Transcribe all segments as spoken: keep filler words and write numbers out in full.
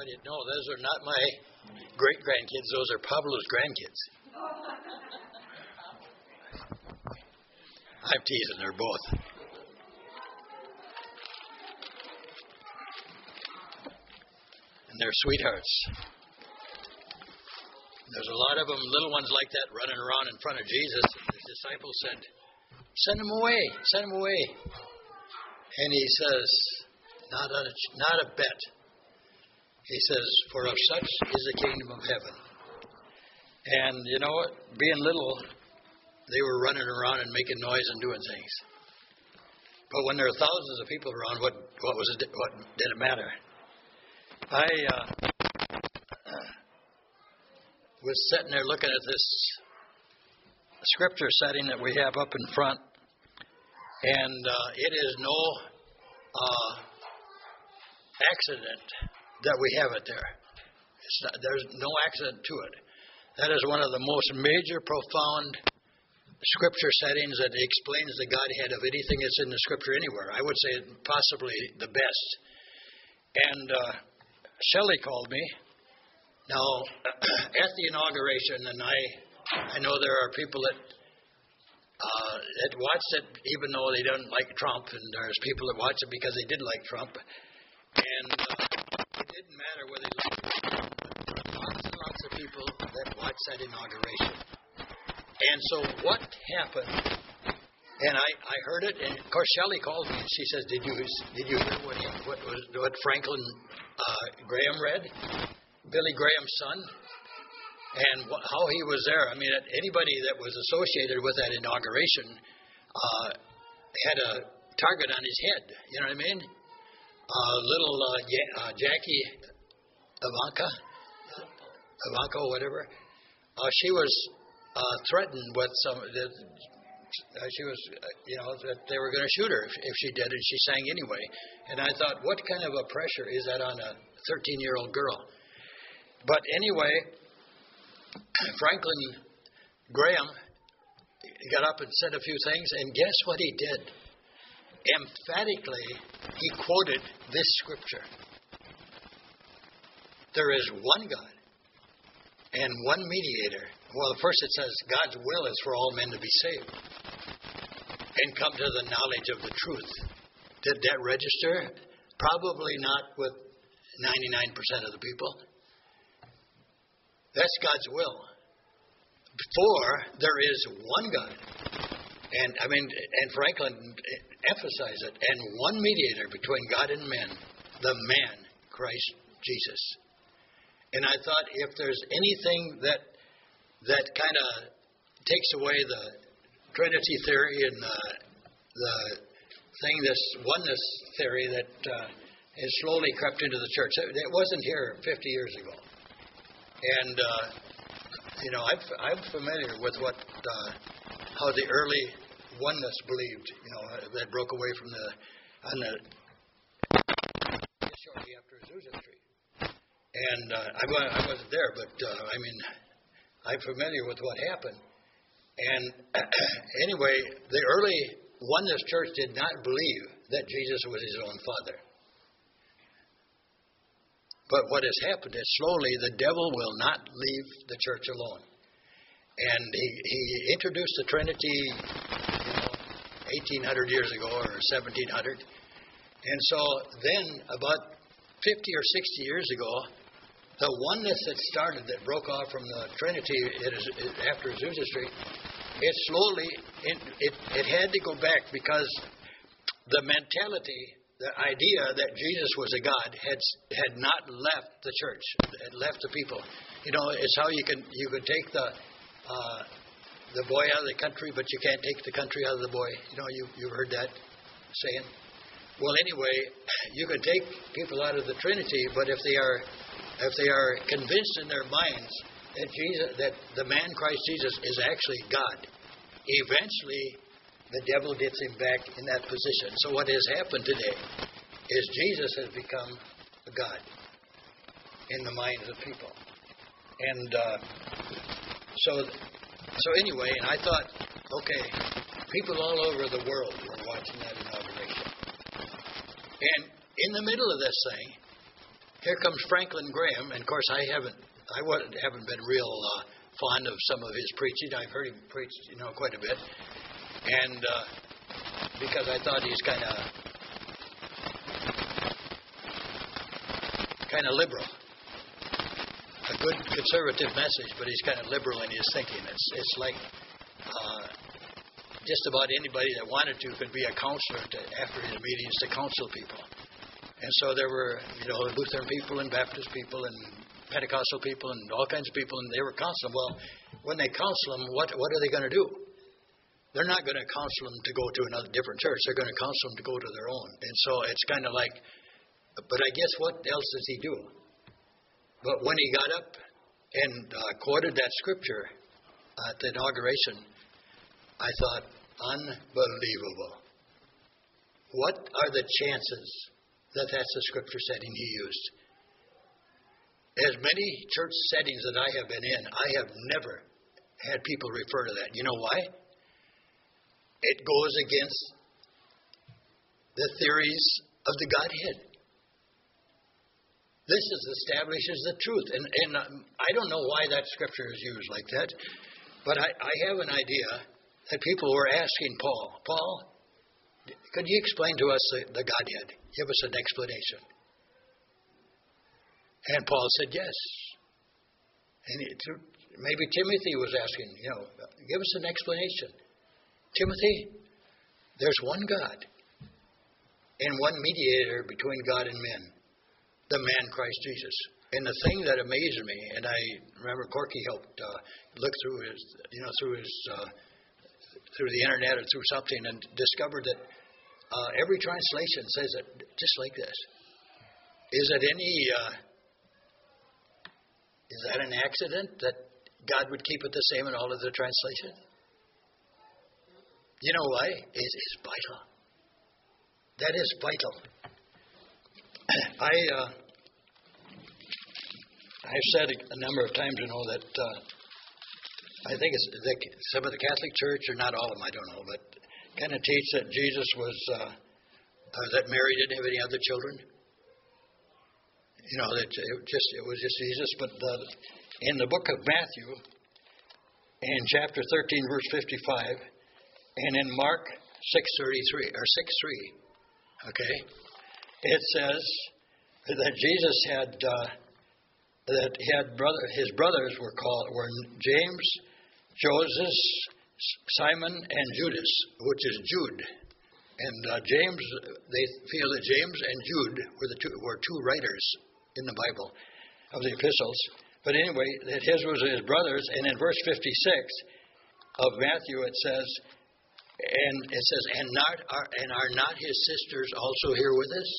you, no, those are not my great-grandkids. Those are Pablo's grandkids. I'm teasing, they're both. And they're sweethearts. There's a lot of them, little ones like that, running around in front of Jesus. His disciples said, send them away, send them away. And he says, not a, not a bit. He says, for of such is the kingdom of heaven. And you know what? Being little, they were running around and making noise and doing things. But when there are thousands of people around, what what was it? What did it matter? I uh, was sitting there looking at this scripture setting that we have up in front, and uh, it is no uh, accident that we have it there. It's not, there's no accident to it. That is one of the most major, profound scripture settings that explains the Godhead of anything that's in the scripture anywhere. I would say possibly the best. And uh, Shelley called me. Now, at the inauguration, and I I know there are people that uh, that watched it even though they don't like Trump, and there's people that watch it because they did like Trump. And uh, it didn't matter whether they liked Trump, but there were lots and lots of people that watched that inauguration. And so what happened, and I, I heard it, and of course Shelley called me and she says, did you did you hear what, what, was, what Franklin uh, Graham read? Billy Graham's son? And what, how he was there. I mean, anybody that was associated with that inauguration uh, had a target on his head. You know what I mean? Uh, little uh, ja- uh, Jackie Ivanka, Ivanka or whatever, uh, she was uh, threatened with some. The, uh, she was, uh, you know, that they were going to shoot her if, if she did, and she sang anyway. And I thought, what kind of a pressure is that on a thirteen-year-old girl? But anyway, Franklin Graham got up and said a few things, and guess what he did? Emphatically, he quoted this scripture. There is one God and one mediator. Well, first it says God's will is for all men to be saved and come to the knowledge of the truth. Did that register? Probably not with ninety-nine percent of the people. That's God's will. For there is one God. And I mean, and Franklin emphasized it. And one mediator between God and men, the man, Christ Jesus. And I thought, if there's anything that that kind of takes away the Trinity theory and the, the thing, this oneness theory that uh, has slowly crept into the church. It wasn't here fifty years ago. And, uh, you know, I'm, I'm familiar with what, uh, how the early oneness believed, you know, that broke away from the, on the, shortly after Azusa Street. And uh, I, I wasn't there, but, uh, I mean, I'm familiar with what happened. And anyway, the early oneness church did not believe that Jesus was his own Father. But what has happened is slowly the devil will not leave the church alone. And he, he introduced the Trinity, you know, eighteen hundred years ago or seventeen hundred. And so then about fifty or sixty years ago, the oneness that started, that broke off from the Trinity after Azusa Street, it slowly, it, it, it had to go back because the mentality, the idea that Jesus was a God had had not left the church, had left the people. You know, it's how you can you can take the uh, the boy out of the country, but you can't take the country out of the boy. You know, you you've heard that saying. Well, anyway, you can take people out of the Trinity, but if they are if they are convinced in their minds that Jesus, that the man Christ Jesus is actually God, eventually the devil gets him back in that position. So what has happened today is Jesus has become a God in the minds of people. And uh, so, so anyway, and I thought, okay, people all over the world were watching that inauguration. And in the middle of this thing, here comes Franklin Graham, and of course I haven't, I wasn't, haven't been real uh, fond of some of his preaching. I've heard him preach, you know, quite a bit, and uh, because I thought he's kind of, kind of liberal, a good conservative message, but he's kind of liberal in his thinking. It's, it's like uh, just about anybody that wanted to could be a counselor to, after his meetings to counsel people. And so there were, you know, Lutheran people and Baptist people and Pentecostal people and all kinds of people, and they were counseling. Well, when they counsel them, what what are they going to do? They're not going to counsel them to go to another different church. They're going to counsel them to go to their own. And so it's kind of like, but I guess what else does he do? But when he got up and uh, quoted that scripture at the inauguration, I thought, unbelievable. What are the chances that that's the scripture setting he used? As many church settings that I have been in, I have never had people refer to that. You know why? It goes against the theories of the Godhead. This is establishes the truth. And, and I don't know why that scripture is used like that, but I, I have an idea that people were asking Paul, Paul, could you explain to us the, the Godhead? Give us an explanation. And Paul said, yes. And it, maybe Timothy was asking, you know, give us an explanation. Timothy, there's one God and one mediator between God and men, the man Christ Jesus. And the thing that amazed me, and I remember Corky helped uh, look through his, you know, through his, uh, through the internet or through something, and discovered that uh, every translation says it just like this. Is it any? Uh, is that an accident that God would keep it the same in all of the translations? You know why? It is vital. That is vital. I uh, I've said a, a number of times, you know, that uh, I think it's the, some of the Catholic Church, or not all of them, I don't know, but kind of teach that Jesus was uh, uh, that Mary didn't have any other children. You know, that it just it was just Jesus. But the, in the book of Matthew, in chapter thirteen, verse fifty-five, and in Mark six thirty-three or six three, okay, it says that Jesus had uh, that he had brother his brothers were called were James, Joseph, Simon, and Judas, which is Jude. And uh, James, they feel that James and Jude were the two were two writers in the Bible of the epistles. But anyway, that his was his brothers. And in verse fifty-six of Matthew, it says, and it says, and not are and are not his sisters also here with us?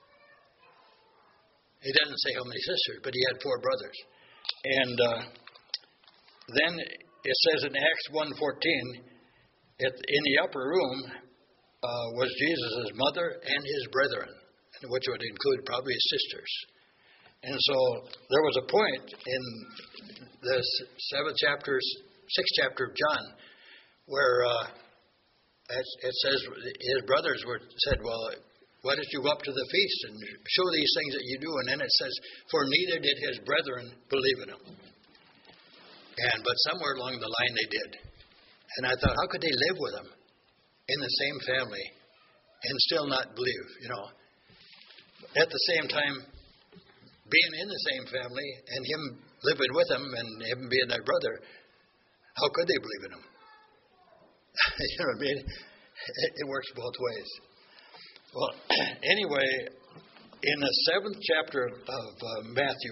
He doesn't say how many sisters, but he had four brothers. And uh, then it says in Acts one fourteen, in the upper room uh, was Jesus' mother and his brethren, which would include probably his sisters. And so there was a point in the seventh chapter, sixth chapter of John, where uh, it, it says his brothers were said, well, why don't you go up to the feast and show these things that you do? And then it says, for neither did his brethren believe in him. And but somewhere along the line they did. And I thought, how could they live with him in the same family and still not believe, you know? At the same time, being in the same family and him living with him and him being their brother, how could they believe in him? You know what I mean? It, it works both ways. Well, anyway, in the seventh chapter of uh, Matthew,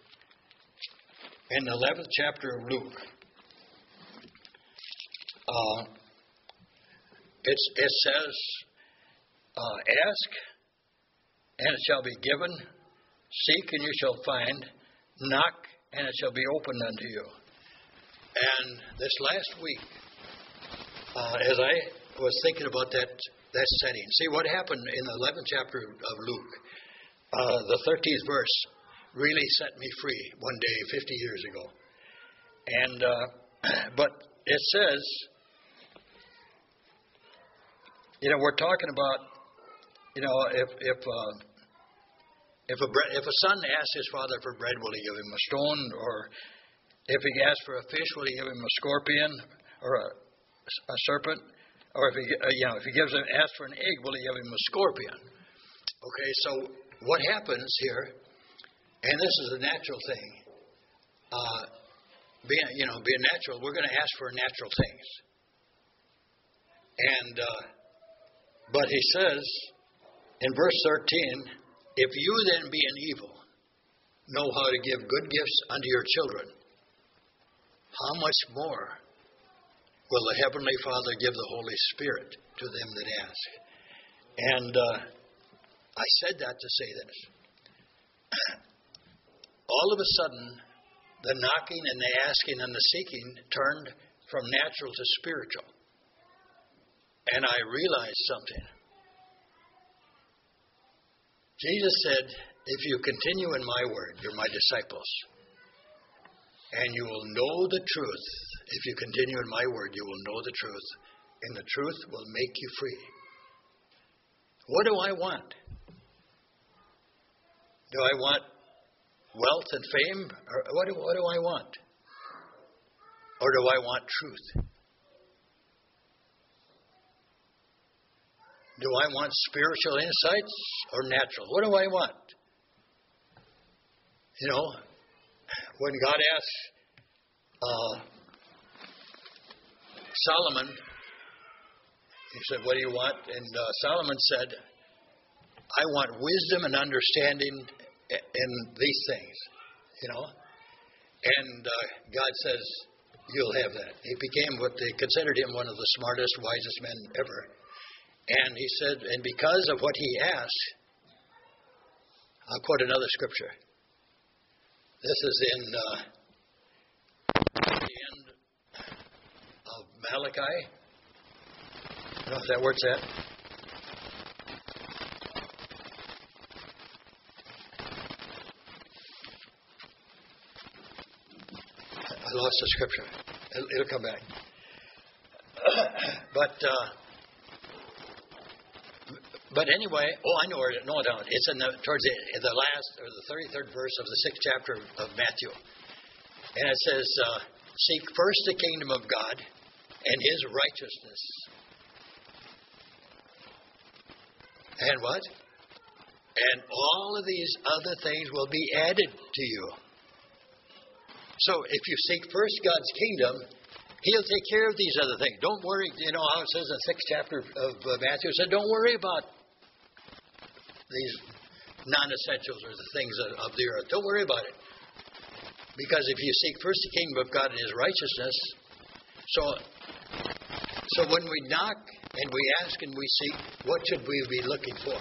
in the eleventh chapter of Luke, uh, it's, it says, uh, ask, and it shall be given. Seek, and you shall find. Knock, and it shall be opened unto you. And this last week, uh, as I was thinking about that that setting, see what happened in the eleventh chapter of Luke, uh, the thirteenth verse really set me free one day fifty years ago. And uh, but it says, you know, we're talking about, you know, if if uh, If a, bre- if a son asks his father for bread, will he give him a stone? Or if he asks for a fish, will he give him a scorpion or a, a serpent? Or if he, uh, you know, if he gives him, asks for an egg, will he give him a scorpion? Okay, so what happens here, and this is a natural thing, uh, being, you know, being natural, we're going to ask for natural things. And, uh, but he says in verse thirteen, if you then being evil know how to give good gifts unto your children, how much more will the Heavenly Father give the Holy Spirit to them that ask? And uh, I said that to say this. All of a sudden, the knocking and the asking and the seeking turned from natural to spiritual. And I realized something. Jesus said, if you continue in my word, you're my disciples. And you will know the truth. If you continue in my word, you will know the truth. And the truth will make you free. What do I want? Do I want wealth and fame? Or what do, what do I want? Or do I want truth? Do I want spiritual insights or natural? What do I want? You know, when God asked uh, Solomon, he said, what do you want? And uh, Solomon said, I want wisdom and understanding in these things, you know. And uh, God says, you'll have that. He became what they considered him one of the smartest, wisest men ever. And he said, and because of what he asked, I'll quote another scripture. This is in uh, the end of Malachi. You know if that word's at? I lost the scripture. It'll, it'll come back. but... Uh, But anyway, oh, I know where. No, I don't. It's in the towards the, the last or the thirty-third verse of the sixth chapter of Matthew, and it says, uh, "Seek first the kingdom of God and His righteousness." And what? And all of these other things will be added to you. So if you seek first God's kingdom, He'll take care of these other things. Don't worry. You know how it says in the sixth chapter of uh, Matthew, it said, don't worry about these non-essentials or the things of the earth. Don't worry about it. Because if you seek first the kingdom of God and His righteousness, so so when we knock and we ask and we seek, what should we be looking for?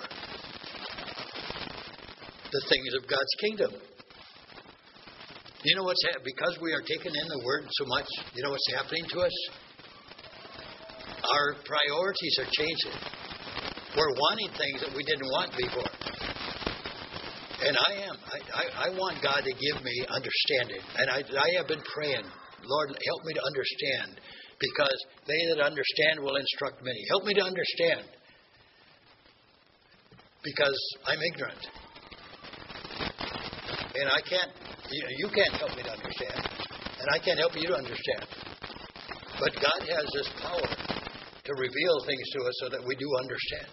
The things of God's kingdom. You know what's happening? Because we are taking in the Word so much, you know what's happening to us? Our priorities are changing. We're wanting things that we didn't want before. And I am. I, I, I want God to give me understanding. And I, I have been praying, Lord, help me to understand. Because they that understand will instruct many. Help me to understand. Because I'm ignorant. And I can't, you, you can't help me to understand. And I can't help you to understand. But God has this power to reveal things to us so that we do understand.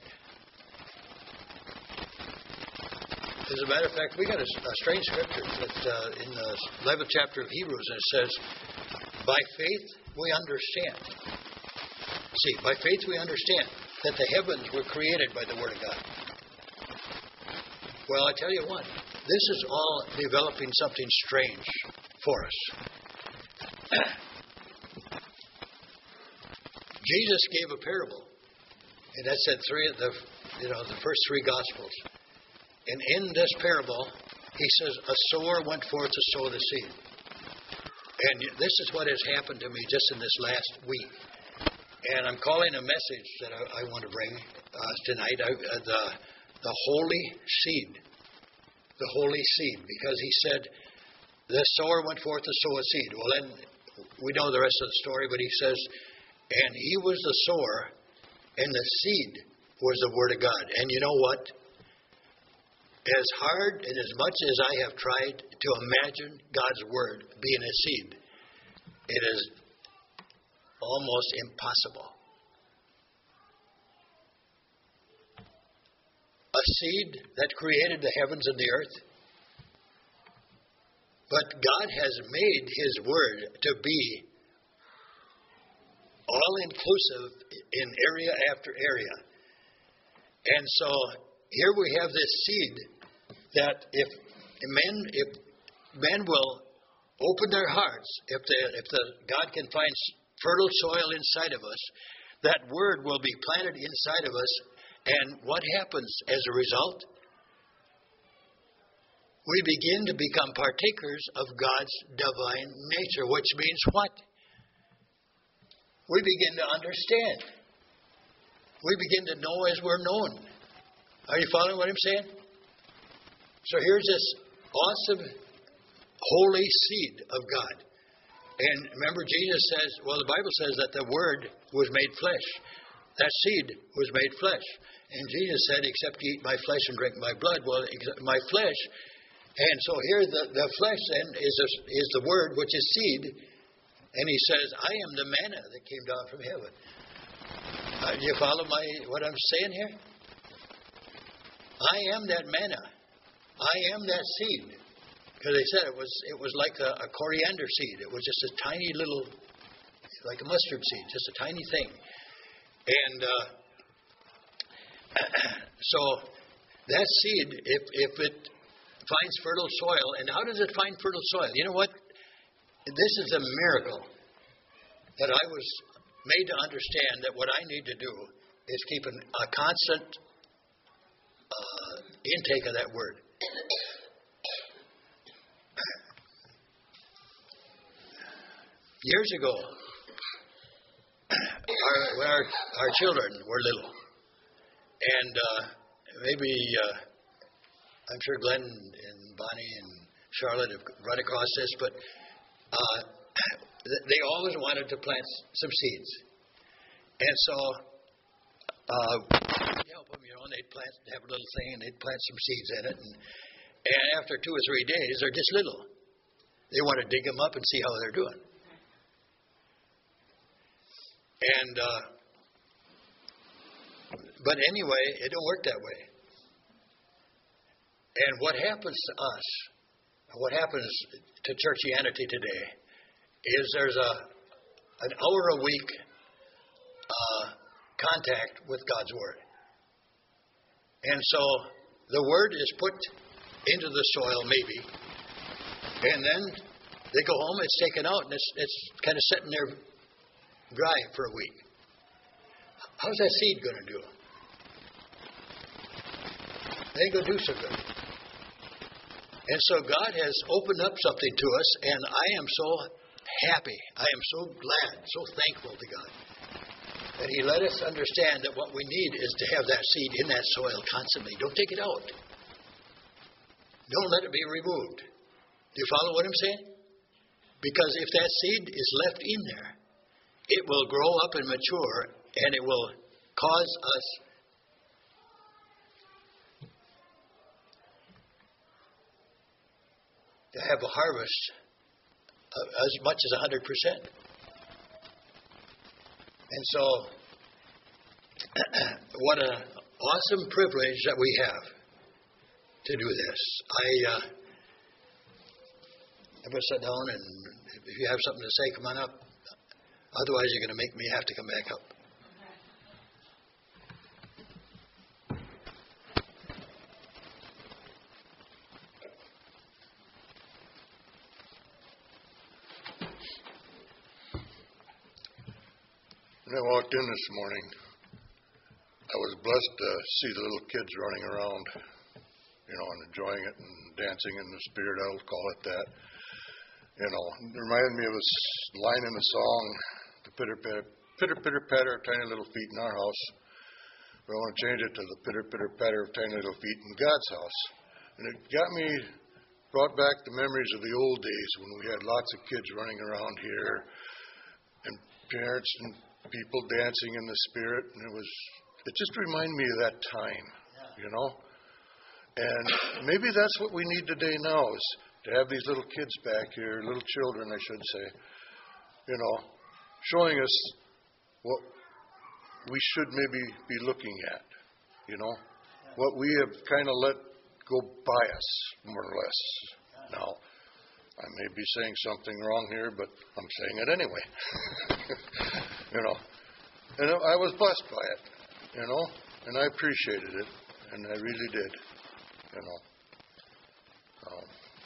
As a matter of fact, we got a, a strange scripture that uh, in the eleventh chapter of Hebrews, and it says, by faith we understand. See, by faith we understand that the heavens were created by the Word of God. Well, I tell you what, this is all developing something strange for us. Jesus gave a parable, and that's in three of the, you know, the first three Gospels. And in this parable, he says, a sower went forth to sow the seed. And this is what has happened to me just in this last week. And I'm calling a message that I, I want to bring uh, tonight, I, uh, the the holy seed. The holy seed. Because he said, the sower went forth to sow a seed. Well, then we know the rest of the story, but he says, and he was the sower, and the seed was the Word of God. And you know what? as hard and as much as I have tried to imagine God's Word being a seed, it is almost impossible. A seed that created the heavens and the earth. But God has made His Word to be all-inclusive in area after area. And so here we have this seed that if men, if men will open their hearts, if the, if the God can find fertile soil inside of us, that Word will be planted inside of us. And what happens as a result? We begin to become partakers of God's divine nature, which means what? We begin to understand. We begin to know as we're known. Are you following what I'm saying? So here's this awesome, holy seed of God. And remember, Jesus says, well, the Bible says that the Word was made flesh. That seed was made flesh. And Jesus said, except you eat my flesh and drink my blood. Well, my flesh. And so here the, the flesh then is, a, is the Word, which is seed. And He says, I am the manna that came down from heaven. Uh, do you follow my what I'm saying here? I am that manna. I am that seed. Because they said it was it was like a, a coriander seed. It was just a tiny little, like a mustard seed, just a tiny thing. And uh, so that seed, if if it finds fertile soil, and how does it find fertile soil? You know what? This is a miracle that I was made to understand that what I need to do is keep an, a constant uh, intake of that Word. Years ago, our, when our, our children were little, and uh, maybe uh, I'm sure Glenn and Bonnie and Charlotte have run across this, but uh, they always wanted to plant some seeds. And so uh, we'd help them, you know, and they'd plant, have a little thing, and they'd plant some seeds in it. And, and after two or three days, they're just little. They want to dig them up and see how they're doing. And, uh, but anyway, it don't work that way. And what happens to us, what happens to churchianity today, is there's a an hour a week uh, contact with God's Word. And so the Word is put into the soil, maybe, and then they go home, it's taken out, and it's, it's kind of sitting there dry for a week. How's that seed going to do? It ain't going to do so good. And so God has opened up something to us, and I am so happy. I am so glad, so thankful to God that He let us understand that what we need is to have that seed in that soil constantly. Don't take it out. Don't let it be removed. Do you follow what I'm saying? Because if that seed is left in there, it will grow up and mature, and it will cause us to have a harvest as much as one hundred percent. And so, what an awesome privilege that we have to do this. I, uh, I'm going to sit down, and if you have something to say, come on up. Otherwise, you're going to make me have to come back up. When I walked in this morning, I was blessed to see the little kids running around, you know, and enjoying it and dancing in the Spirit, I'll call it that. You know, it reminded me of a line in the song, the pitter pitter, pitter pitter patter of tiny little feet in our house. But I want to change it to the pitter pitter patter of tiny little feet in God's house. And it got me, brought back the memories of the old days when we had lots of kids running around here and parents and people dancing in the Spirit. And it was, it just reminded me of that time, you know. And maybe that's what we need today now, is to have these little kids back here, little children, I should say, you know, showing us what we should maybe be looking at, you know, what we have kind of let go by us, more or less. Now, I may be saying something wrong here, but I'm saying it anyway. You know, and I was blessed by it, you know, and I appreciated it, and I really did, you know. Um,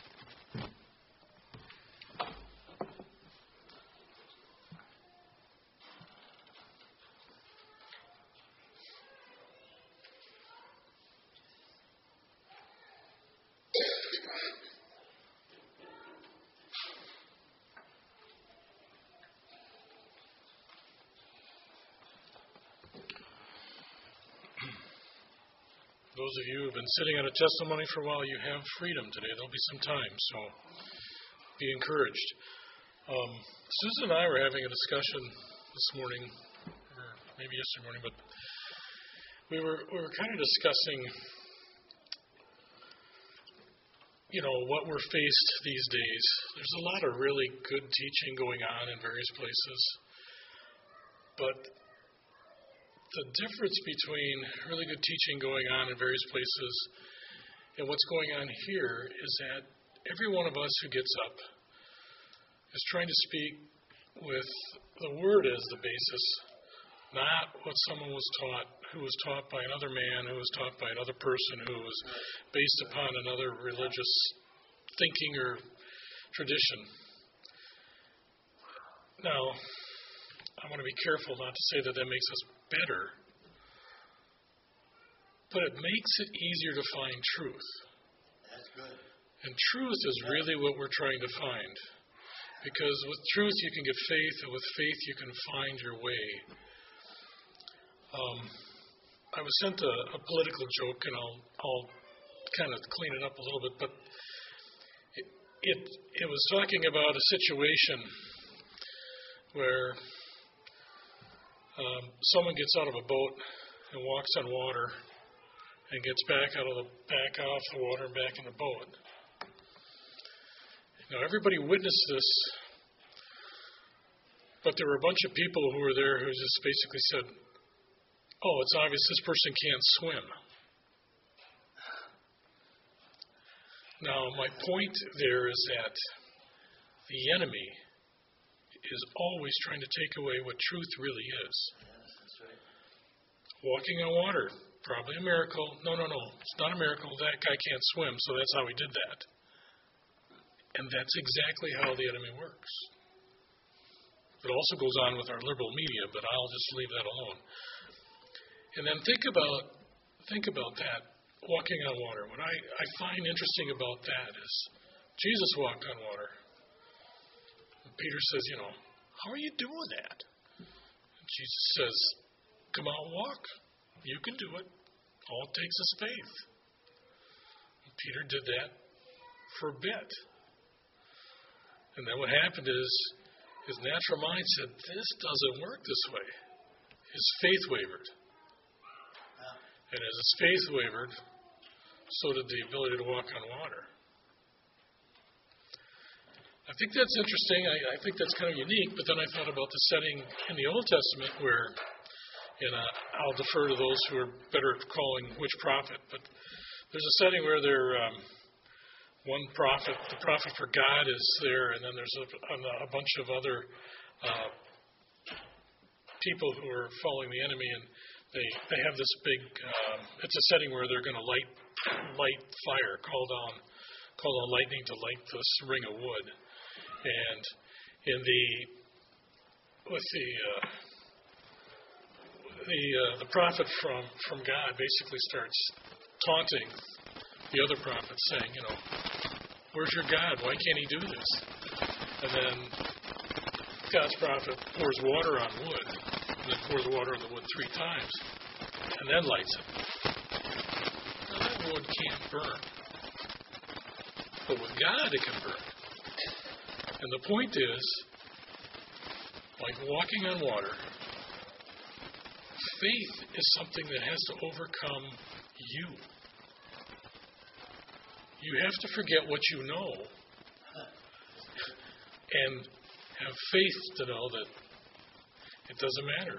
Those of you who have been sitting on a testimony for a while, you have freedom today. There'll be some time, so be encouraged. Um, Susan and I were having a discussion this morning, or maybe yesterday morning, but we were we were kind of discussing, you know, what we're faced these days. There's a lot of really good teaching going on in various places, but the difference between really good teaching going on in various places and what's going on here is that every one of us who gets up is trying to speak with the Word as the basis, not what someone was taught, who was taught by another man, who was taught by another person, who was based upon another religious thinking or tradition. Now, I want to be careful not to say that that makes us better, but it makes it easier to find truth. That's good. And truth is really what we're trying to find. Because with truth you can get faith, and with faith you can find your way. Um, I was sent a, a political joke, and I'll, I'll kind of clean it up a little bit, but it, it, it was talking about a situation where Um, someone gets out of a boat and walks on water and gets back out of the back off the water and back in the boat. Now everybody witnessed this, but there were a bunch of people who were there who just basically said, "Oh, it's obvious this person can't swim." Now my point there is that the enemy is always trying to take away what truth really is. Yes, that's right. Walking on water, probably a miracle. No, no, no, it's not a miracle. That guy can't swim, so that's how he did that. And that's exactly how the enemy works. It also goes on with our liberal media, but I'll just leave that alone. And then think about think about that, walking on water. What I, I find interesting about that is Jesus walked on water. Peter says, you know, "How are you doing that?" And Jesus says, "Come out and walk. You can do it. All it takes is faith." And Peter did that for a bit. And then what happened is his natural mind said, "This doesn't work this way." His faith wavered. And as his faith wavered, so did the ability to walk on water. I think that's interesting. I, I think that's kind of unique. But then I thought about the setting in the Old Testament where, and uh, I'll defer to those who are better at calling which prophet, but there's a setting where there, um, one prophet, the prophet for God is there, and then there's a, a bunch of other uh, people who are following the enemy, and they, they have this big, um, it's a setting where they're going to light light fire, call down, call on lightning to light this ring of wood. And in the with the uh, the uh, the prophet from, from God basically starts taunting the other prophet, saying, you know, "Where's your God? Why can't he do this?" And then God's prophet pours water on wood, and then pours water on the wood three times, and then lights it. Now that wood can't burn, but with God it can burn. And the point is, like walking on water, faith is something that has to overcome you. You have to forget what you know and have faith to know that it doesn't matter.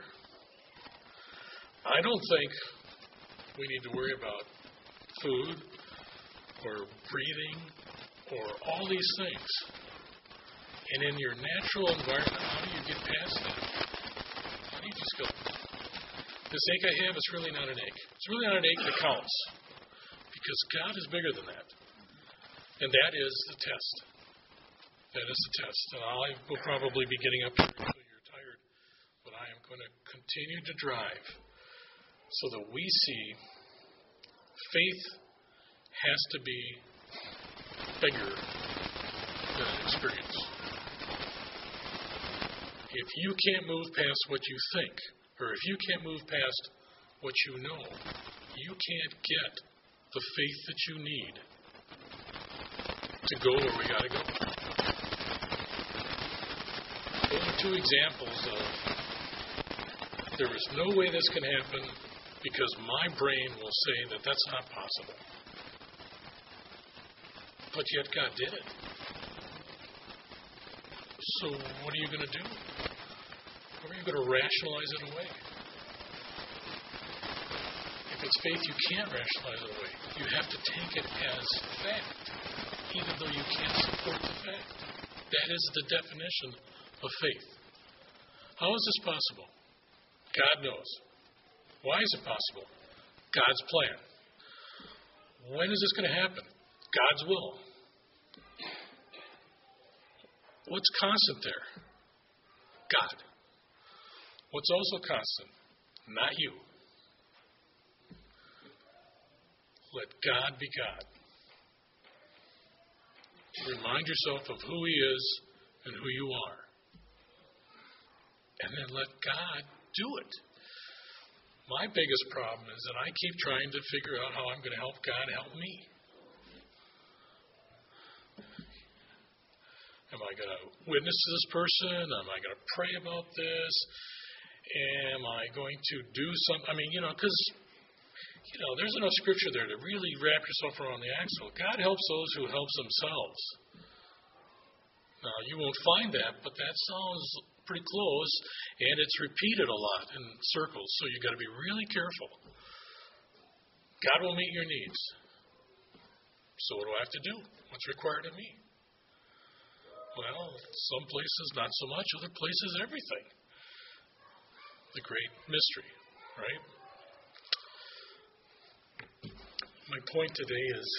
I don't think we need to worry about food or breathing or all these things. And in your natural environment, how do you get past that? How do you just go, this ache I have is really not an ache. It's really not an ache that counts. Because God is bigger than that. And that is the test. That is the test. And I will probably be getting up here until you're tired. But I am going to continue to drive so that we see faith has to be bigger than an experience. If you can't move past what you think, or if you can't move past what you know, you can't get the faith that you need to go where we got to go. Those are two examples of there is no way this can happen because my brain will say that that's not possible. But yet God did it. So what are you going to do? Or are you going to rationalize it away? If it's faith, you can't rationalize it away. You have to take it as fact, even though you can't support the fact. That is the definition of faith. How is this possible? God knows. Why is it possible? God's plan. When is this going to happen? God's will. What's constant there? God. What's also constant? Not you. Let God be God. Remind yourself of who He is and who you are. And then let God do it. My biggest problem is that I keep trying to figure out how I'm going to help God help me. Am I going to witness to this person? Am I going to pray about this? Am I going to do something? I mean, you know, because, you know, there's enough scripture there to really wrap yourself around the axle. God helps those who helps themselves. Now, you won't find that, but that sounds pretty close, and it's repeated a lot in circles, so you've got to be really careful. God will meet your needs. So what do I have to do? What's required of me? Well, some places not so much, other places everything. The great mystery, right? My point today is,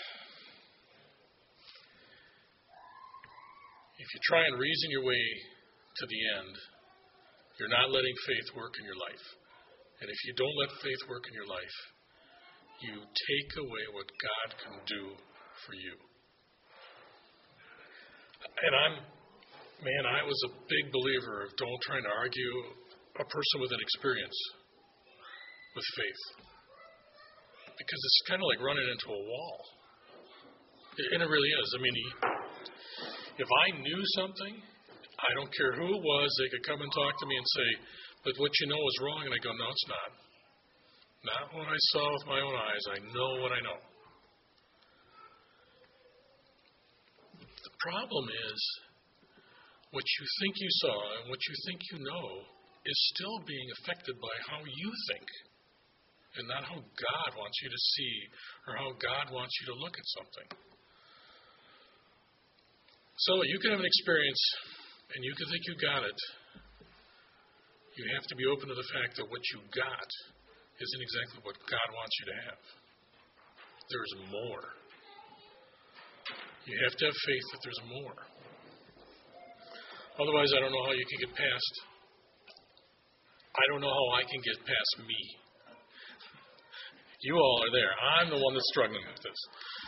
if you try and reason your way to the end, you're not letting faith work in your life. And if you don't let faith work in your life, you take away what God can do for you. And I'm, man, I was a big believer of don't try to argue a person with an experience with faith. Because it's kind of like running into a wall. And it really is. I mean, if I knew something, I don't care who it was, they could come and talk to me and say, but what you know is wrong. And I go, no, it's not. Not what I saw with my own eyes. I know what I know. The problem is, what you think you saw and what you think you know is still being affected by how you think and not how God wants you to see or how God wants you to look at something. So you can have an experience and you can think you got it. You have to be open to the fact that what you got isn't exactly what God wants you to have. There's more. You have to have faith that there's more. Otherwise, I don't know how you can get past. I don't know how I can get past me. You all are there. I'm the one that's struggling with this.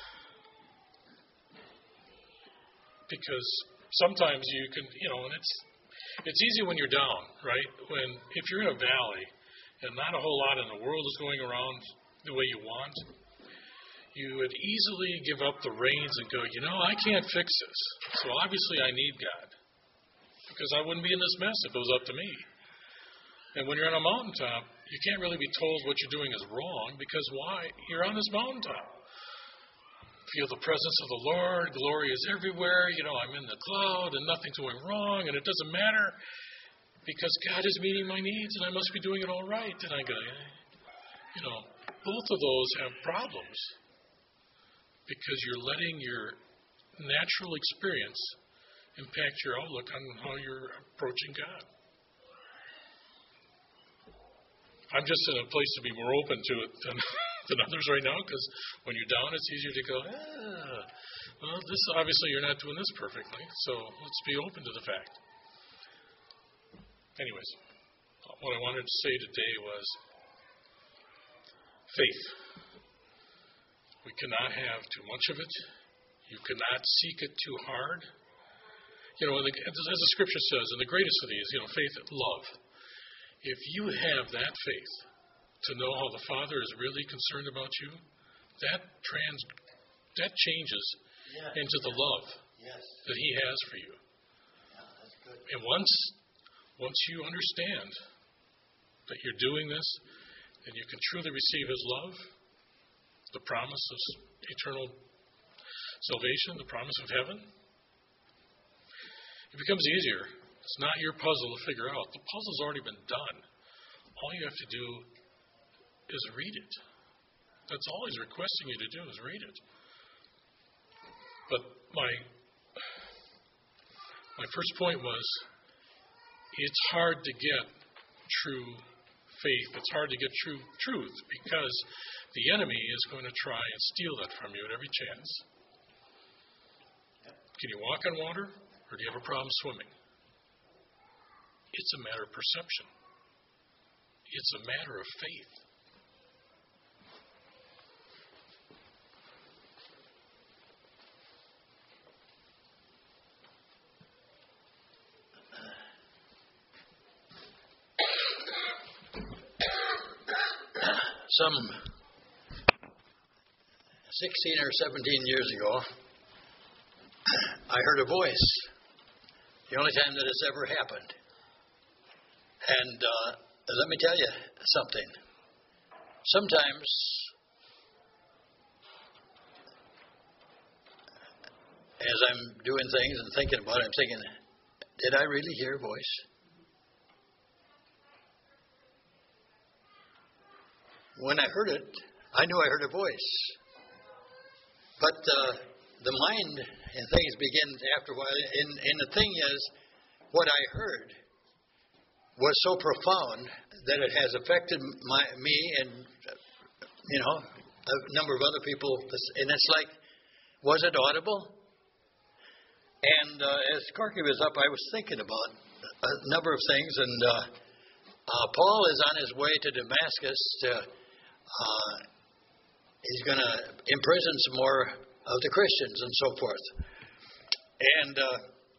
Because sometimes you can, you know, and it's it's easy when you're down, right? When if you're in a valley and not a whole lot in the world is going around the way you want, you would easily give up the reins and go, you know, I can't fix this. So obviously I need God. Because I wouldn't be in this mess if it was up to me. And when you're on a mountaintop, you can't really be told what you're doing is wrong because why? You're on this mountaintop. feel the presence of the Lord. Glory is everywhere. You know, I'm in the cloud and nothing's going wrong and it doesn't matter because God is meeting my needs and I must be doing it all right. And I go, you know, both of those have problems because you're letting your natural experience impact your outlook on how you're approaching God. I'm just in a place to be more open to it than, than others right now because when you're down, it's easier to go, ah, well, this obviously you're not doing this perfectly, so let's be open to the fact. Anyways, what I wanted to say today was faith. We cannot have too much of it. You cannot seek it too hard. You know, as the scripture says, and the greatest of these, you know, faith and love. If you have that faith to know how the Father is really concerned about you, that trans that changes yes. into the love yes. that He has for you. Yeah, that's good. And once once you understand that you're doing this, then you can truly receive His love, the promise of eternal salvation, the promise of heaven. It becomes easier. It's not your puzzle to figure out. The puzzle's already been done. All you have to do is read it. That's all He's requesting you to do is read it. But my my first point was it's hard to get true faith. It's hard to get true truth because the enemy is going to try and steal that from you at every chance. Can you walk on water or do you have a problem swimming? It's a matter of perception. It's a matter of faith. Some sixteen or seventeen years ago, I heard a voice. The only time that it's ever happened. And uh, let me tell you something. Sometimes as I'm doing things and thinking about it, I'm thinking, did I really hear a voice? When I heard it, I knew I heard a voice. But uh, the mind and things begin after a while. And, and the thing is, what I heard was so profound that it has affected my, me and, you know, a number of other people. And it's like, was it audible? And uh, as Corky was up, I was thinking about a number of things. And uh, uh, Paul is on his way to Damascus. To, uh, he's going to imprison some more of the Christians and so forth. And uh,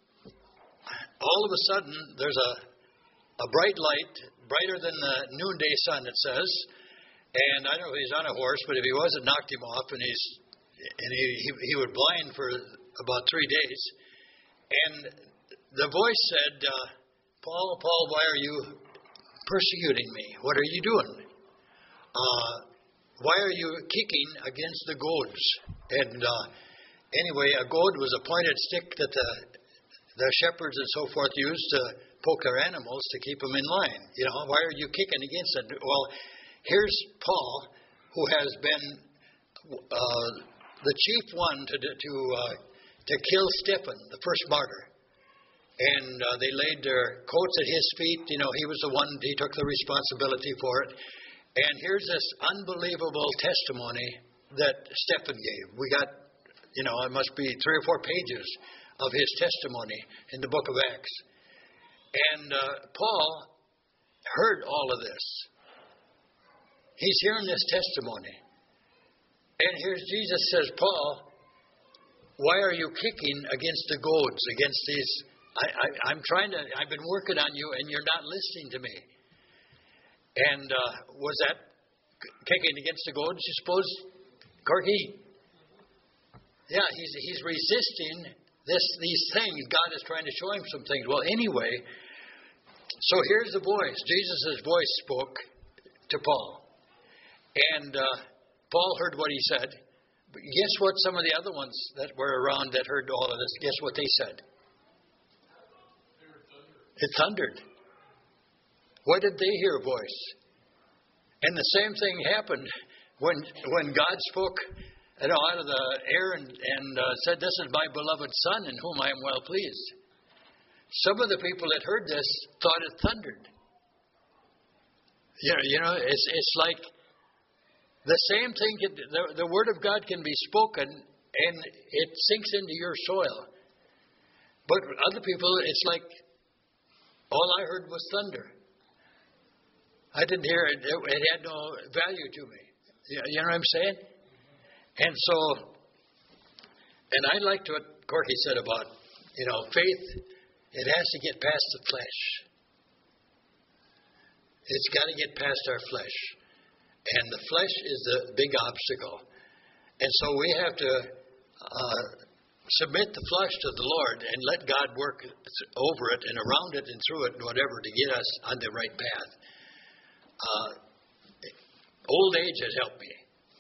all of a sudden, there's a A bright light, brighter than the noonday sun, it says. And I don't know if he's on a horse, but if he was, it knocked him off, and he's and he he, he was blind for about three days. And the voice said, uh, "Paul, Paul, why are you persecuting me? What are you doing? Uh, why are you kicking against the goads?" And uh, anyway, a goad was a pointed stick that the the shepherds and so forth used to poke their animals to keep them in line. You know, why are you kicking against it? Well, here's Paul, who has been uh, the chief one to to uh, to kill Stephen, the first martyr. And uh, they laid their coats at his feet. You know, he was the one, he took the responsibility for it. And here's this unbelievable testimony that Stephen gave. We got, you know, it must be three or four pages of his testimony in the book of Acts. And uh, Paul heard all of this. He's hearing this testimony. And here's Jesus says, "Paul, why are you kicking against the goads, against these? I, I, I'm trying to, I've been working on you and you're not listening to me." And uh, was that kicking against the goads, you suppose, Corky? Yeah, he's, he's resisting this these things. God is trying to show him some things. Well, anyway, so here's the voice. Jesus' voice spoke to Paul. And uh, Paul heard what he said, guess what some of the other ones that were around that heard all of this, guess what they said? It thundered. Why did they hear a voice? And the same thing happened when when God spoke, you know, out of the air and, and uh, said, "This is my beloved Son in whom I am well pleased." Some of the people that heard this thought it thundered. You know, you know it's, it's like the same thing, can, the, the Word of God can be spoken and it sinks into your soil. But other people, it's like, all I heard was thunder. I didn't hear it. It, it had no value to me. You, you know what I'm saying? And so, and I liked what Corky said about, you know, faith, it has to get past the flesh. It's got to get past our flesh. And the flesh is the big obstacle. And so we have to uh, submit the flesh to the Lord and let God work over it and around it and through it and whatever to get us on the right path. Uh, old age has helped me.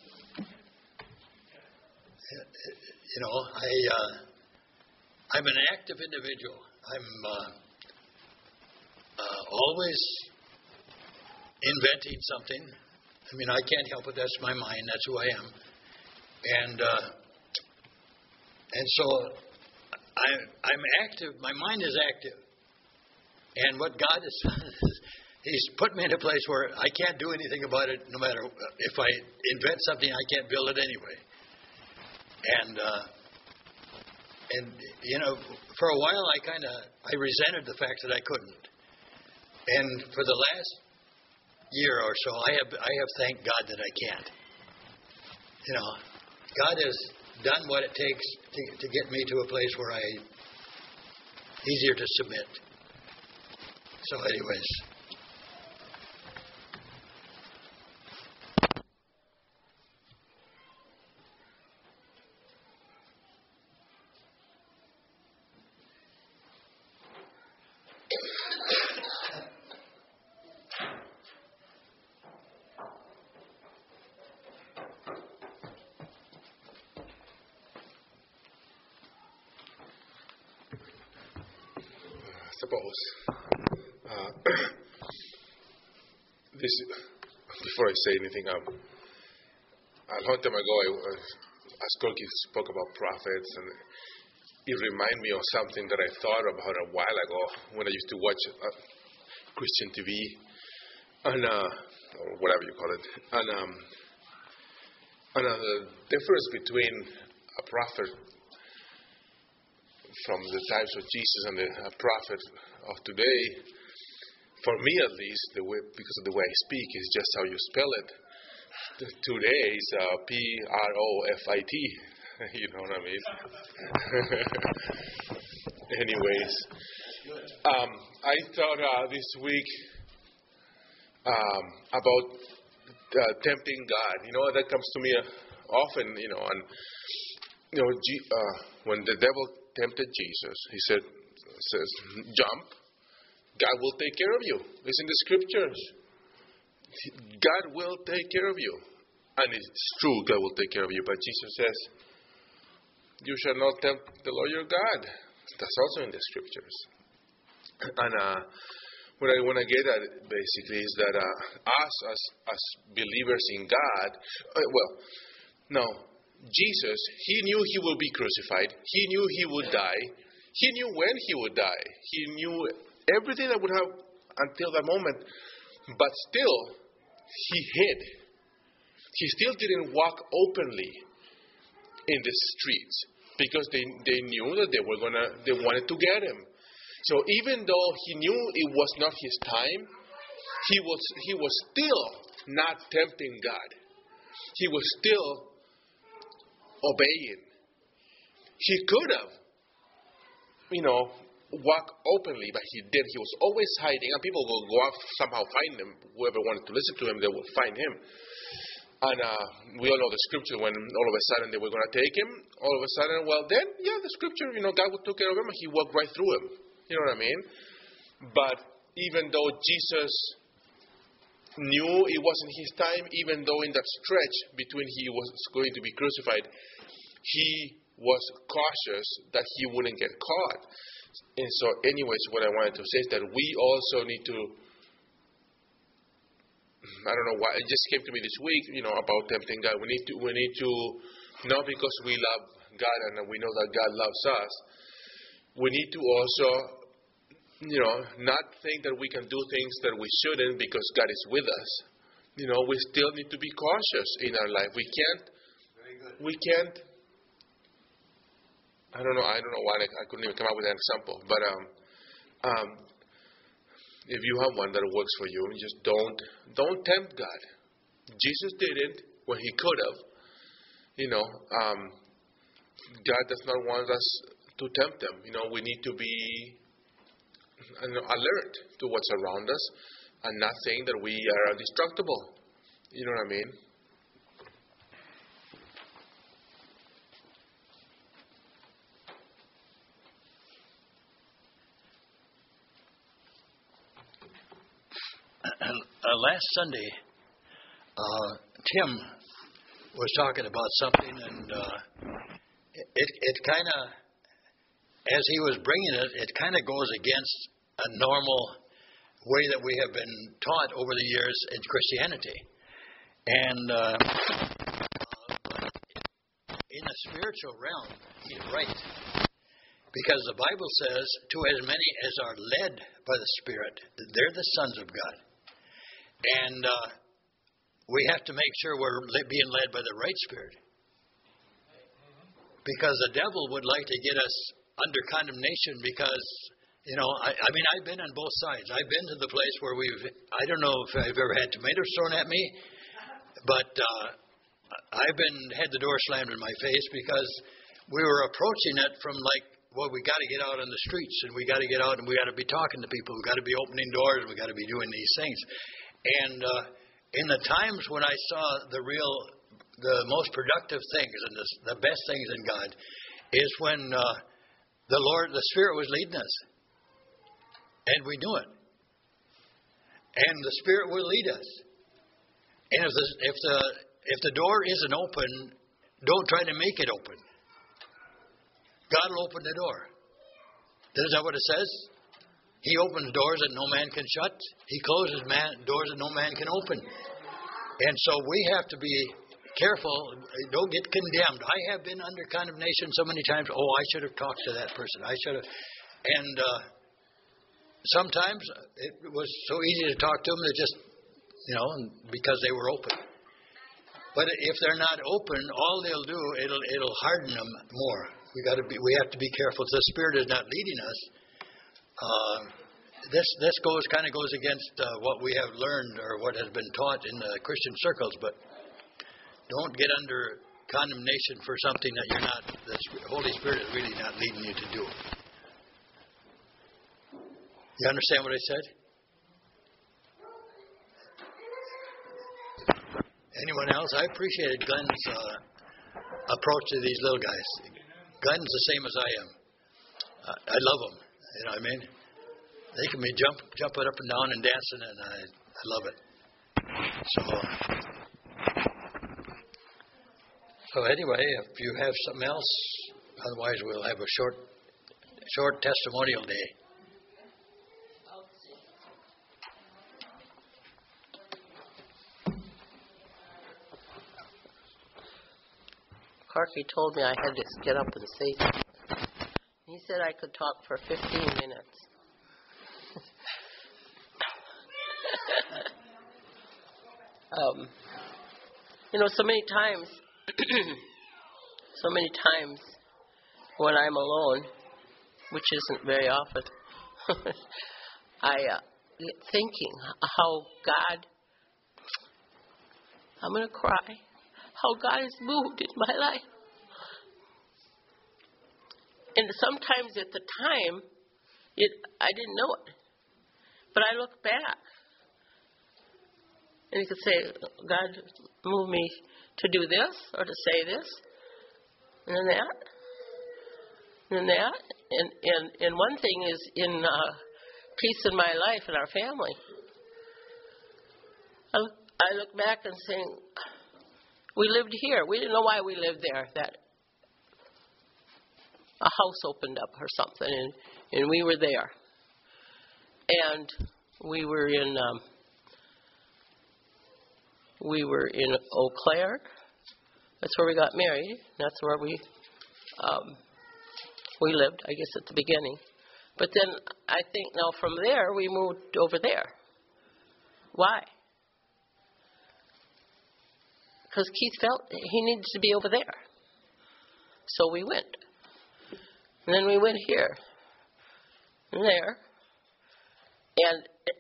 You know, I, uh, I'm an active individual. I'm uh, uh, always inventing something. I mean, I can't help it. That's my mind. That's who I am. And uh, and so I, I'm active. My mind is active. And what God has done is He's put me in a place where I can't do anything about it. No matter if I invent something, I can't build it anyway. And uh, and you know, for a while, I kind of I resented the fact that I couldn't. And for the last year or so, I have I have thanked God that I can't. You know, God has done what it takes to, to get me to a place where I easier to submit. So, anyways. Suppose uh, this before I say anything, um, a long time ago, I, uh, as Corky spoke about prophets, and it reminded me of something that I thought about a while ago when I used to watch uh, Christian T V, and uh, or whatever you call it, and um, and uh, the difference between a prophet from the times of Jesus and the uh, prophet of today, for me at least, the way, because of the way I speak, is just how you spell it. The, today is uh, P R O F I T. You know what I mean? Anyways, um, I thought uh, this week um, about uh, tempting God. You know, that comes to me uh, often, you know, and, you know, G- uh, when the devil tempted Jesus, he said, says, jump, God will take care of you. It's in the scriptures. God will take care of you. And it's true, God will take care of you. But Jesus says, you shall not tempt the Lord your God. That's also in the scriptures. And uh, what I want to get at basically is that uh, us as, as believers in God, uh, well, no, Jesus, he knew he would be crucified. He knew he would die. He knew when he would die. He knew everything that would happen until that moment. But still, he hid. He still didn't walk openly in the streets because they, they knew that they were gonna they wanted to get him. So even though he knew it was not his time, he was he was still not tempting God. He was still obeying. He could have, you know, walked openly, but he did. He was always hiding, and people will go out somehow find him. Whoever wanted to listen to him, they will find him. And uh, we all know the scripture when all of a sudden they were going to take him. All of a sudden, well, then, yeah, the scripture, you know, God took care of him, and he walked right through him. You know what I mean? But even though Jesus knew it wasn't his time, even though in that stretch between he was going to be crucified, he was cautious that he wouldn't get caught. And so, anyways, what I wanted to say is that we also need to, I don't know why, it just came to me this week, you know, about tempting God. We need to, we need to, not because we love God and we know that God loves us, we need to also, you know, not think that we can do things that we shouldn't because God is with us. You know, we still need to be cautious in our life. We can't, we can't, I don't know. I don't know why I, I couldn't even come up with an example. But um, um, if you have one that works for you, just don't don't tempt God. Jesus didn't when he could have. You know, um, God does not want us to tempt him. You know, we need to be you know, alert to what's around us and not saying that we are indestructible. You know what I mean? Uh, last Sunday, uh, Tim was talking about something, and uh, it it kind of, as he was bringing it, it kind of goes against a normal way that we have been taught over the years in Christianity. And uh, uh, in the spiritual realm, he's right. Because the Bible says, to as many as are led by the Spirit, they're the sons of God. And uh, we have to make sure we're being led by the right Spirit. Because the devil would like to get us under condemnation because, you know, I, I mean, I've been on both sides. I've been to the place where we've, I don't know if I've ever had tomatoes thrown at me, but uh, I've been, had the door slammed in my face because we were approaching it from like, well, we got to get out on the streets, and we got to get out, and we got to be talking to people. We got to be opening doors. We got to be doing these things. And uh, in the times when I saw the real, the most productive things and the, the best things in God, is when uh, the Lord, the Spirit was leading us, and we knew it. And the Spirit will lead us. And if the if the if the door isn't open, don't try to make it open. God will open the door. Isn't that what it says? He opens doors that no man can shut. He closes man, doors that no man can open. And so we have to be careful. Don't get condemned. I have been under condemnation so many times. Oh, I should have talked to that person. I should have. And uh, sometimes it was so easy to talk to them that just, you know, because they were open. But if they're not open, all they'll do, it'll it'll harden them more. We got to be. We have to be careful. If the Spirit is not leading us, uh, this this goes kind of goes against uh, what we have learned or what has been taught in the Christian circles. But don't get under condemnation for something that you're not. The Holy Spirit is really not leading you to do. You understand what I said? Anyone else? I appreciated Glenn's uh, approach to these little guys. Glenn's the same as I am. Uh, I love them. You know what I mean? They can be jump, jumping up and down and dancing, and I, I love it. So, so anyway, if you have something else, otherwise we'll have a short, short testimonial day. Clarky told me I had to get up and say something. He said I could talk for fifteen minutes. um, you know, so many times, so many times when I'm alone, which isn't very often, I uh, get thinking how God, I'm going to cry. How God has moved in my life. And sometimes at the time, it, I didn't know it. But I look back. And you could say, God moved me to do this, or to say this, and then that, and then that. And, and, and one thing is in uh, peace in my life and our family. I look, I look back and saying, we lived here. We didn't know why we lived there. That a house opened up or something, and, and we were there. And we were in um, we were in Eau Claire. That's where we got married. That's where we um, we lived, I guess, at the beginning. But then I think now from there we moved over there. Why? Because Keith felt he needed to be over there. So we went. And then we went here. And there. And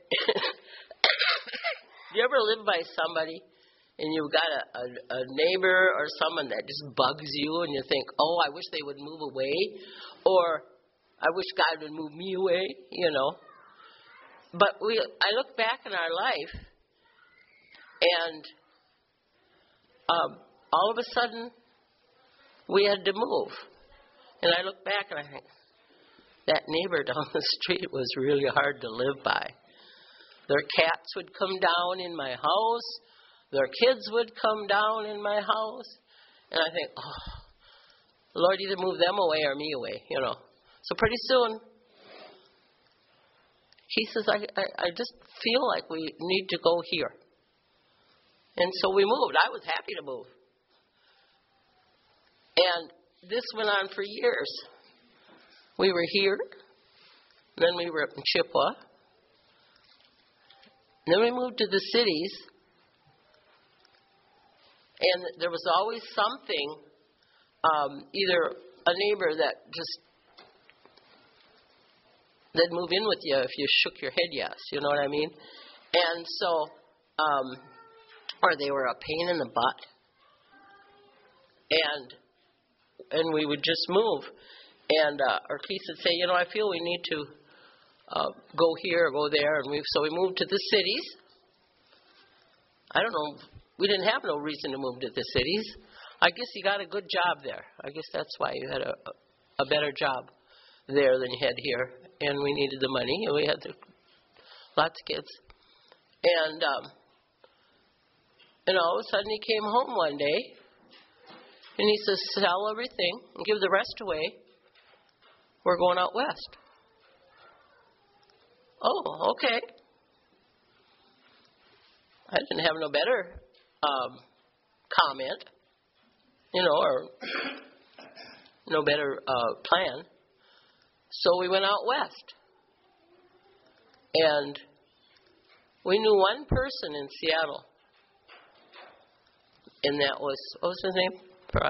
you ever live by somebody and you've got a, a, a neighbor or someone that just bugs you and you think, oh, I wish they would move away, or I wish God would move me away, you know. But we, I look back in our life and um, all of a sudden we had to move. And I look back and I think, that neighbor down the street was really hard to live by. Their cats would come down in my house. Their kids would come down in my house. And I think, oh, Lord, either move them away or me away, you know. So pretty soon, he says, I, I, I just feel like we need to go here. And so we moved. I was happy to move. And this went on for years. We were here, then we were up in Chippewa, then we moved to the cities, and there was always something, um, either a neighbor that just, they'd move in with you if you shook your head yes, you know what I mean? And so, um, or they were a pain in the butt, and and we would just move. And uh, or Keith would say, you know, I feel we need to uh, go here or go there. And we, so we moved to the cities. I don't know. We didn't have no reason to move to the cities. I guess you got a good job there. I guess that's why you had a, a better job there than you had here. And we needed the money. And we had the, lots of kids. And, um, and all of a sudden he came home one day. And he says, sell everything and give the rest away. We're going out west. Oh, okay. I didn't have no better um, comment, you know, or no better uh, plan. So we went out west. And we knew one person in Seattle. And that was, what was his name? Don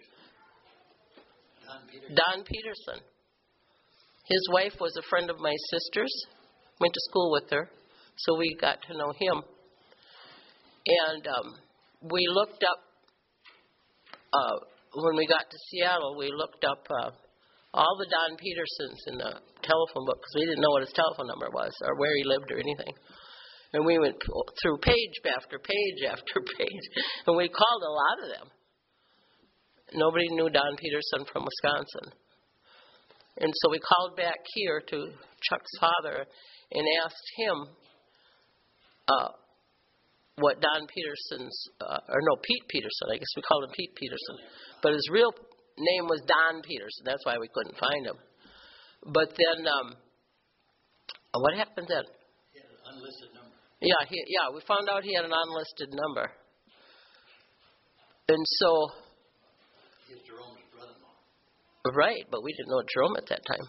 Peterson. Don Peterson. His wife was a friend of my sister's, went to school with her, so we got to know him. And um, we looked up, uh, when we got to Seattle, we looked up uh, all the Don Petersons in the telephone book, because we didn't know what his telephone number was or where he lived or anything. And we went through page after page after page, and we called a lot of them. Nobody knew Don Peterson from Wisconsin. And so we called back here to Chuck's father and asked him uh, what Don Peterson's, uh, or no, Pete Peterson, I guess we called him Pete Peterson. But his real name was Don Peterson. That's why we couldn't find him. But then, um, what happened then? He had an unlisted number. Yeah, he, yeah, we found out he had an unlisted number. And so... He's Jerome's brother-in-law. Right, but we didn't know Jerome at that time.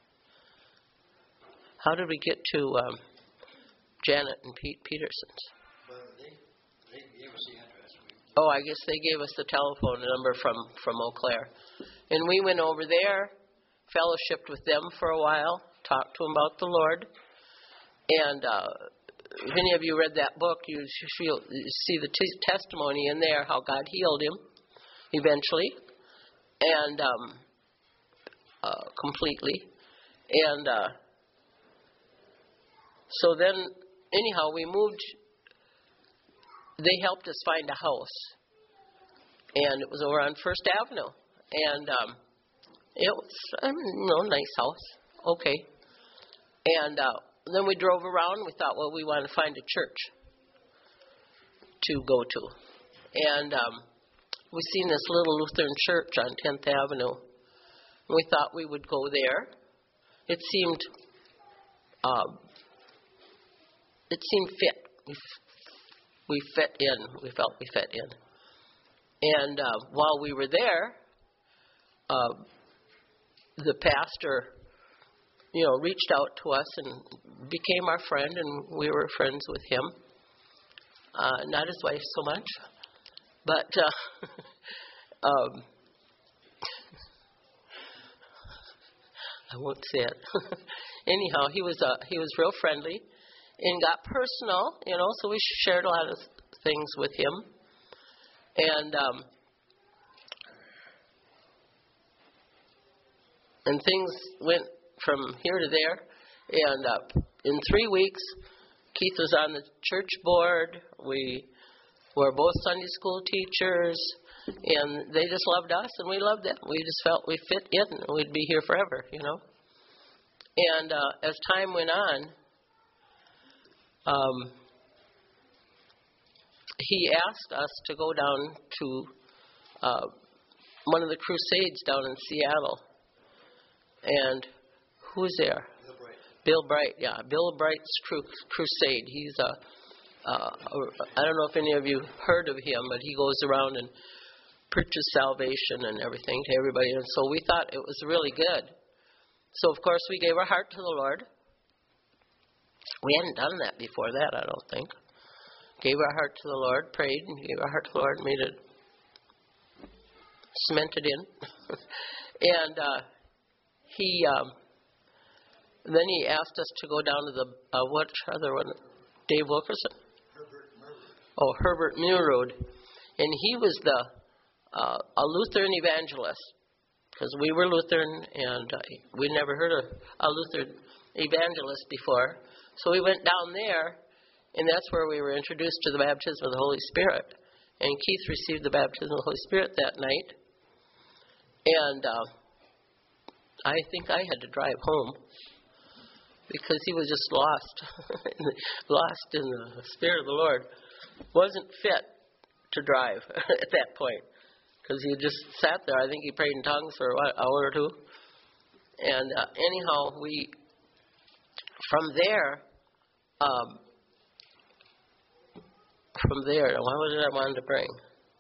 How did we get to um, Janet and Pete Petersons? Well, they, they gave us the address. Oh, I guess they gave us the telephone number from, from Eau Claire. And we went over there, fellowshiped with them for a while, talked to them about the Lord. And uh, if any of you read that book, you feel, you see the t- testimony in there, how God healed him eventually. And um, uh, completely. And uh, so then, anyhow, we moved. They helped us find a house. And it was over on First Avenue. And um, it was, um, you know, nice house. Okay. And uh, then we drove around. We thought, well, we want to find a church. to go to. And um, we seen this little Lutheran church on tenth Avenue. And we thought we would go there. It seemed, uh, it seemed fit. We, we fit in. We felt we fit in. And uh, while we were there, uh, the pastor, you know, reached out to us and became our friend, and we were friends with him. Uh, not his wife so much, but uh, um, I won't say it. Anyhow, he was uh, he was real friendly and got personal, you know. So we shared a lot of things with him, and um, and things went from here to there. And uh, in three weeks, Keith was on the church board. We were both Sunday school teachers, and they just loved us, and we loved them. We just felt we fit in, and we'd be here forever, you know. And uh, as time went on, um, he asked us to go down to uh, one of the crusades down in Seattle. And who's there? Bill Bright. Bill Bright, yeah. Bill Bright's cru- crusade. He's a, uh, I don't know if any of you heard of him, but he goes around and preaches salvation and everything to everybody. And so we thought it was really good. So, of course, we gave our heart to the Lord. We hadn't done that before that, I don't think. Gave our heart to the Lord, prayed, and gave our heart to the Lord, made it, cemented in. and uh, he, um, then he asked us to go down to the, uh, what other one? Dave Wilkerson? Herbert Murray. Oh, Herbert Murrod. And he was the uh, a Lutheran evangelist. Because we were Lutheran, and uh, we never heard of a Lutheran evangelist before. So we went down there, and that's where we were introduced to the baptism of the Holy Spirit. And Keith received the baptism of the Holy Spirit that night. And uh, I think I had to drive home because he was just lost, lost in the Spirit of the Lord. Wasn't fit to drive at that point. Because he just sat there. I think he prayed in tongues for what, an hour or two. And uh, anyhow, we, from there, um, from there, what was it I wanted to bring?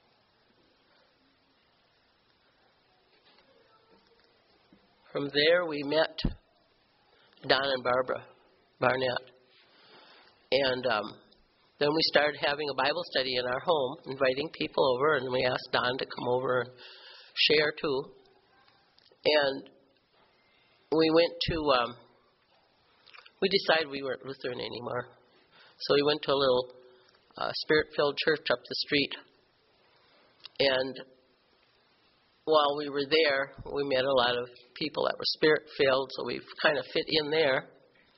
From there, we met Don and Barbara Barnett. And um, then we started having a Bible study in our home, inviting people over, and we asked Don to come over and share too. And we went to, um, we decided we weren't Lutheran anymore. So we went to a little uh, Spirit-filled church up the street. And while we were there, we met a lot of people that were Spirit-filled, so we kind of fit in there.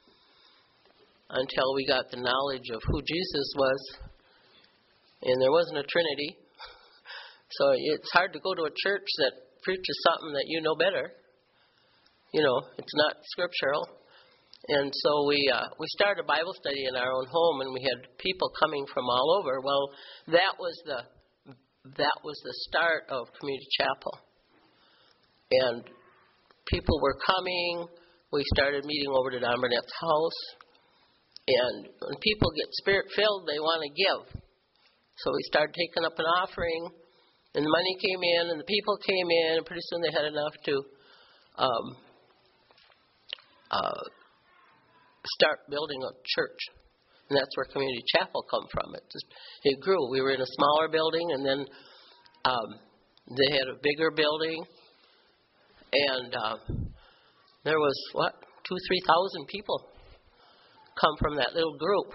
Until we got the knowledge of who Jesus was. And there wasn't a Trinity. So it's hard to go to a church that preaches something that you know better. You know, it's not scriptural. And so we uh, we started a Bible study in our own home, and we had people coming from all over. Well, that was the that was the start of Community Chapel. And people were coming. We started meeting over to Don Burnett's house. And when people get Spirit-filled, they want to give. So we started taking up an offering, and the money came in, and the people came in, and pretty soon they had enough to um, uh, start building a church. And that's where Community Chapel come from. It just it grew. We were in a smaller building, and then um, they had a bigger building, and uh, there was, what, two, three thousand people come from that little group.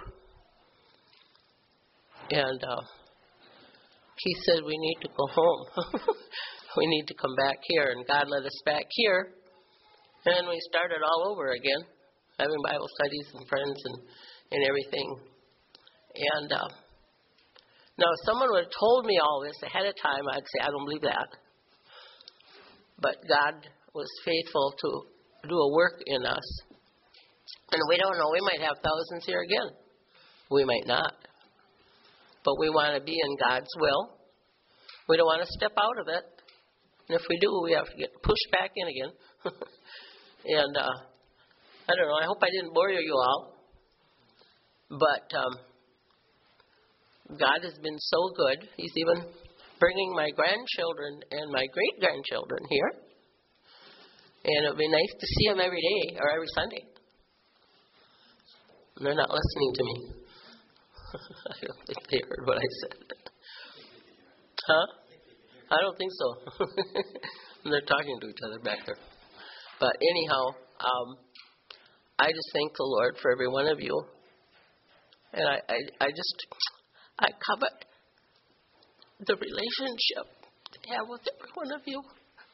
And uh, he said, we need to go home. We need to come back here. And God led us back here. And we started all over again, having Bible studies and friends and, and everything. And uh, now, if someone would have told me all this ahead of time, I'd say, I don't believe that. But God was faithful to do a work in us. And we don't know, we might have thousands here again. We might not. but we want to be in God's will. We don't want to step out of it. And if we do, we have to get pushed back in again. and uh, I don't know. I hope I didn't bore you all. But um, God has been so good. He's even bringing my grandchildren and my great-grandchildren here. And it would be nice to see them every day or every Sunday. And they're not listening to me. I don't think they heard what I said. Huh? I don't think so. They're talking to each other back there. But anyhow, um, I just thank the Lord for every one of you. And I, I, I just, I covet the relationship I have with every one of you.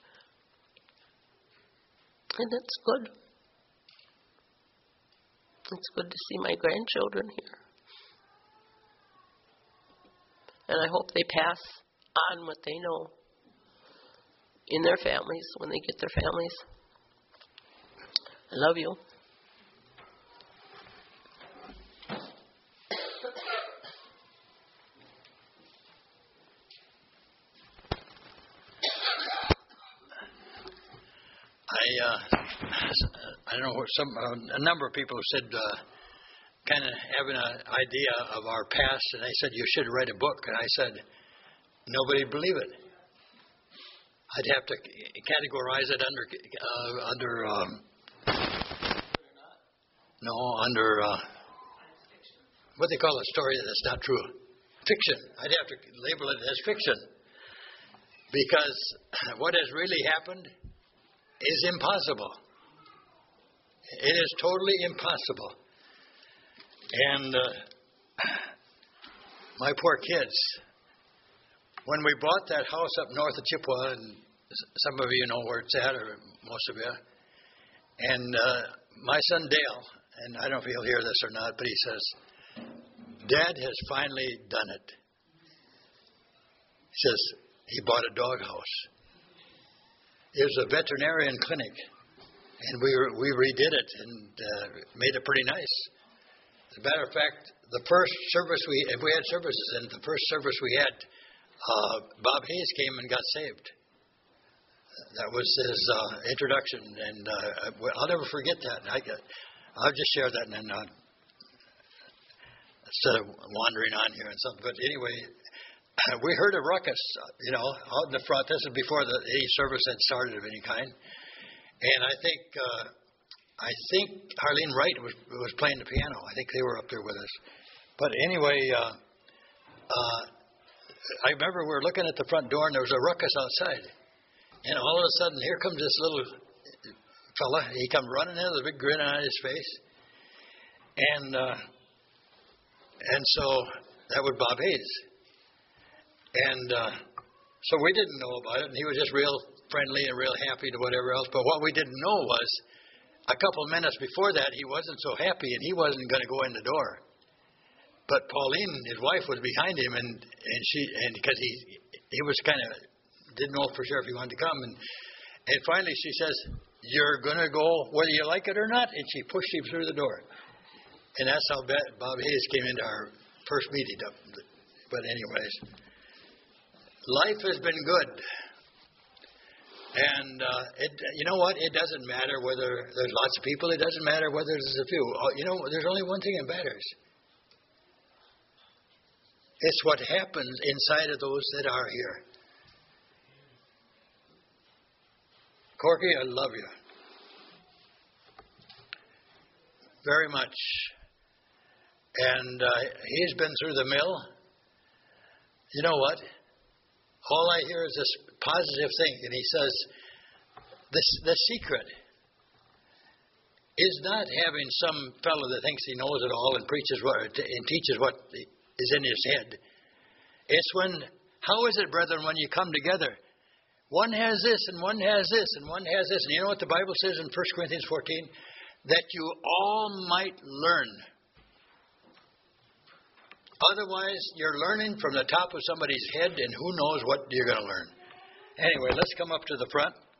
And it's good. It's good to see my grandchildren here. And I hope they pass on what they know in their families when they get their families. I love you. I uh, I don't know what some uh, a number of people said uh, kind of having an idea of our past, and they said you should write a book, and I said nobody would believe it. I'd have to categorize it under uh, under um, no under uh, what they call a story that's not true, fiction. I'd have to label it as fiction because what has really happened is impossible. It is totally impossible. And uh, my poor kids, when we bought that house up north of Chippewa, and some of you know where it's at, or most of you, and uh, my son Dale, and I don't know if he'll hear this or not, but he says, Dad has finally done it. He says, he bought a doghouse. It was a veterinarian clinic, and we re- we redid it and uh, made it pretty nice. As a matter of fact, the first service we, if we had services, and the first service we had, uh, Bob Hayes came and got saved. That was his uh, introduction, and uh, I'll never forget that. I, I'll just share that, and then uh, instead of wandering on here and something. But anyway. We heard a ruckus, you know, out in the front. This is before the any service had started of any kind, and I think uh, I think Arlene Wright was was playing the piano. I think they were up there with us. But anyway, uh, uh, I remember we were looking at the front door, and there was a ruckus outside, and all of a sudden, here comes this little fella. He come running in with a big grin on his face, and uh, and so that was Bob Hayes. And uh, so we didn't know about it, and he was just real friendly and real happy to whatever else. But what we didn't know was a couple of minutes before that, he wasn't so happy, and he wasn't going to go in the door. But Pauline, his wife, was behind him, and, and she and because he he was kind of didn't know for sure if he wanted to come, and and finally she says, "You're going to go whether you like it or not," and she pushed him through the door. And that's how Bob Hayes came into our first meeting. But anyways. Life has been good. And, uh, it, you know what? It doesn't matter whether there's lots of people. It doesn't matter whether there's a few. You know, there's only one thing that matters. It's what happens inside of those that are here. Corky, I love you. Very much. And uh, he's been through the mill. You know what? All I hear is this positive thing, and he says, this, the secret is not having some fellow that thinks he knows it all and preaches what, and teaches what is in his head. It's when, how is it, brethren, when you come together? One has this, and one has this, and one has this. And you know what the Bible says in First Corinthians fourteen? That you all might learn. Otherwise, you're learning from the top of somebody's head, and who knows what you're going to learn. Anyway, let's come up to the front.